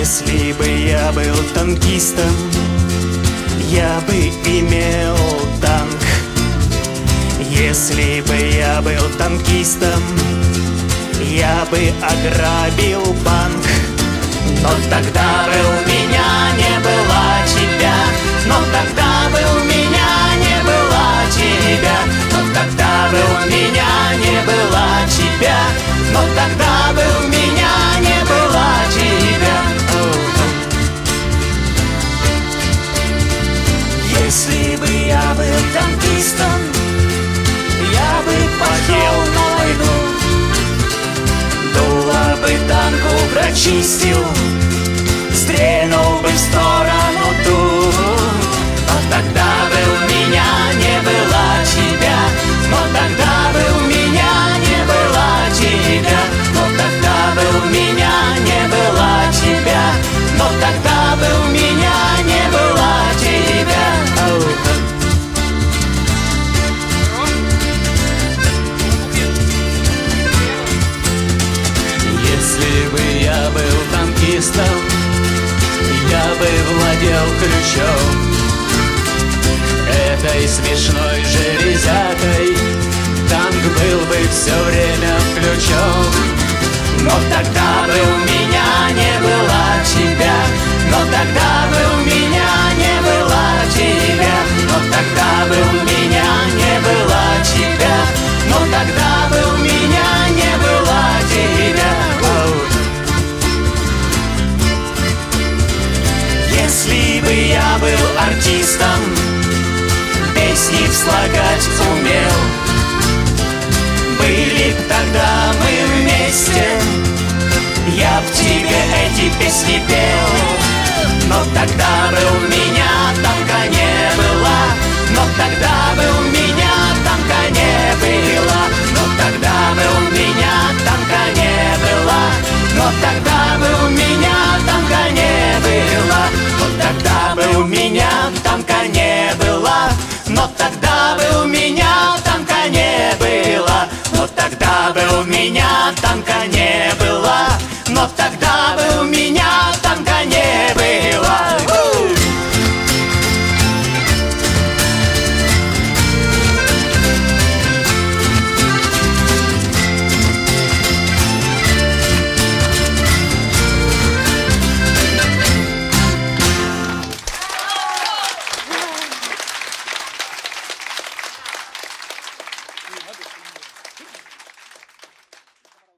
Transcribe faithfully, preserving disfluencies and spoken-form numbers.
Если бы я был танкистом, я бы имел танк. Если бы я был танкистом, я бы ограбил банк. Но тогда бы у меня не было тебя, но тогда бы у меня не было тебя, но тогда бы у меня не было тебя, но тогда бы у меня не было тебя. Если бы я был танкистом, я бы пошел на войну. Дуло бы танку прочистил, стрельнул бы в сторону ту. Но тогда бы у меня не было тебя, но тогда бы у меня не было тебя, но тогда бы у меня не было тебя, но тогда бы у меня не было тебя. Если бы я был танкистом, я бы владел ключом этой смешной железякой, танк был бы все время включен. Но тогда бы у меня не было тебя, но тогда бы у меня не было тебя, но тогда бы у меня не было тебя, но тогда бы у меня не было тебя. Если бы я был артистом, песни слагать умел, были б тогда мы вместе, я б тебе эти песни пел. Но тогда бы у меня танка не было, но тогда бы у меня танка не было, но тогда бы у меня танка не было, но тогда бы у меня танка не было, но тогда бы у меня танка не было, но тогда бы у меня танка не было, но тогда бы у меня танка не было, но тогда